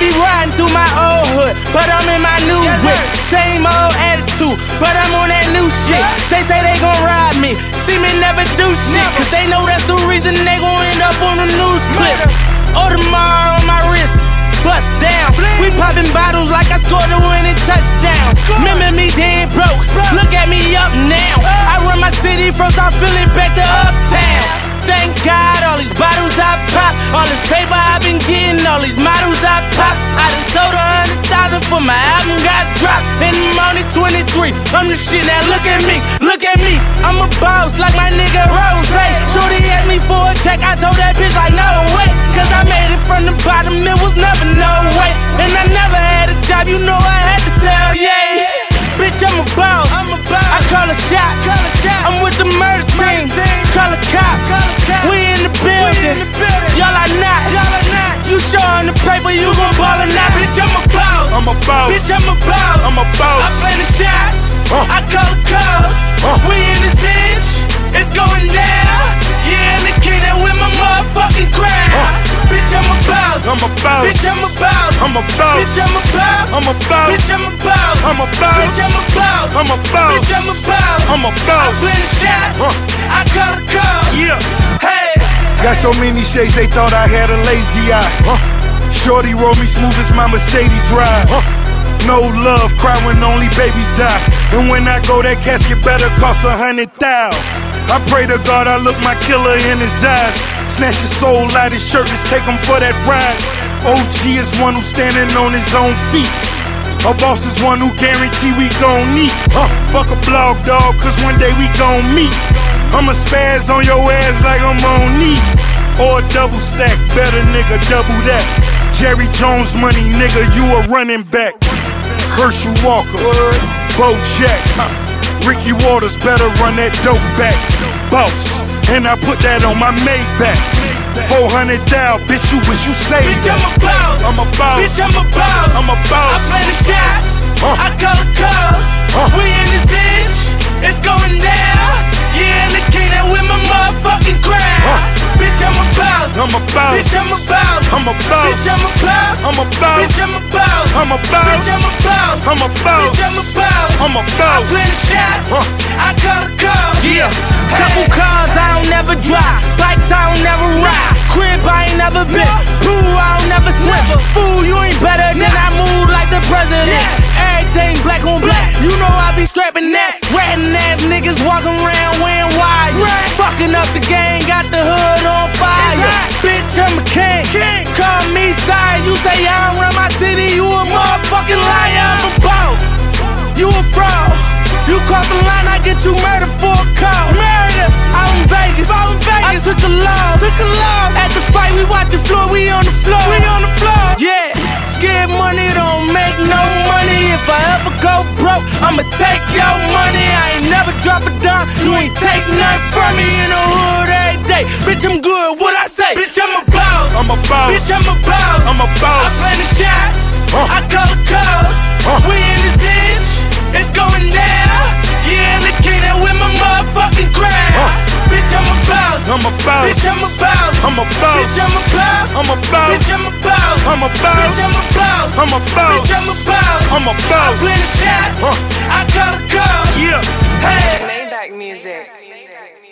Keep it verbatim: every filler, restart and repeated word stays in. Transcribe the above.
be riding through my old hood, but I'm in my new yes, whip. Same old attitude, but I'm on that new shit. They say they gon' ride me, see me never do shit, cause they know that's the reason they gon' end up on the news clip. Audemars on my wrist, bust down. We poppin' bottles like I scored a winning touchdown. Remember me dead broke, look at me up now. I run my city from South Philly back to Uptown. Thank God, all these bottles I pop, all this paper I been getting, all these models I pop. I done sold a hundred thousand for my album got dropped, and I'm only twenty-three. I'm the shit, now look at me, look at me. I'm a boss like my nigga Rose. Shorty asked me for a check, I told that bitch like no way, cause I made it from the bottom, it was never no way. And I never had a job, you know I had to sell, yeah. Bitch, I'm a boss, I'm a boss. I call a shot, call a shot. I'm with the murder team, call a cop. We in the building, y'all are not. You showing the paper, you gon' ball or not. Bitch, I'm a boss, I'm a boss. Bitch, I'm a boss, I'm a boss. I play the shots, uh. I call the calls. uh. We in this bitch, it's going down. Yeah, and the king that with my motherfucking crowd. uh. Bitch, I'm a boss, I'm a boss. Bitch, I'm a boss, I'm a boss. Bitch, I'm a boss, I'm a boss. Bitch, I'm a boss, I'm a boss. Bitch, I'm a boss, I'm a boss. Bitch, I'm a boss, I'm a boss. I play the shots, uh. I call the calls. Yeah, hey. Got so many shades, they thought I had a lazy eye. Huh? Shorty roll me smooth as my Mercedes ride. Huh? No love, cry when only babies die. And when I go, that casket better cost a hundred thousand. I pray to God I look my killer in his eyes. Snatch his soul out his shirt, let's take him for that ride. O G is one who's standing on his own feet. A boss is one who guarantee we gon' meet. Huh? Fuck a blog dog, cause one day we gon' meet. I'ma spaz on your ass like I'm on knee. Or a double stack, better nigga, double that. Jerry Jones money, nigga, you a running back. Herschel Walker, Bo Jack, huh? Ricky Waters, better run that dope back. Boss, and I put that on my Maybach. four hundred thousand, bitch, you wish you saved bitch, that. I'm a boss, I'm a boss. Bitch, I'm a boss, I'm a boss. I play the shots, uh. I call the calls. uh. We in this bitch, it's going down. Yeah, and the king that with my motherfucking crowd. uh. Bitch, I'm a boss, I'm a boss. Bitch, I'm a boss, I'm a boss. Bitch, I'm a boss, I'm a boss. Bitch, I'm a boss, I'm a boss. Bitch, I'm a boss, I'm a boss. Bitch, I'm a boss, I'm a boss. I play the shots, uh. I call the calls. Yeah, hey. Couple cars I don't never drive, bikes I don't never ride, crib I ain't never been, pool I don't never swim. Fool, you ain't better than I move like the president. Everything black on black, you know I be strapping that. Ratting ass niggas walking around wearing wires, fucking up the game, got the hood on fire. Bitch, I'm a king, call me sire. You say I don't run my city, you a motherfucking liar. I'm a boss, you a fraud. You cross the line, I get you murdered for a call. Murder, out in Vegas, out in Vegas. I took the law, took the law. At the fight, we watching floor, we on the floor, we on the floor. Yeah, scared money don't make no money. If I ever go broke, I'ma take your money. I ain't never drop a dime, you ain't take nothing from me. In the hood every day, bitch, I'm good, what I say? Bitch, I'm a boss, I'm a boss. Bitch, I'm a boss, I'm a boss. I play the shots, uh. I call the calls. uh. We in this bitch, it's going down. Yeah, and the king that with my motherfucking crowd. uh. Bitch, I'm a boss, I'm a boss. Bitch, I'm a boss, I'm a boss. Bitch, I'm a boss, I'm a boss. Bitch, I'm a boss, I'm a boss. Bitch, I'm a boss, I'm a boss. Bitch, I'm a boss, I'm a boss. I play the shots, uh. I call the calls. Yeah, hey. Maybach music.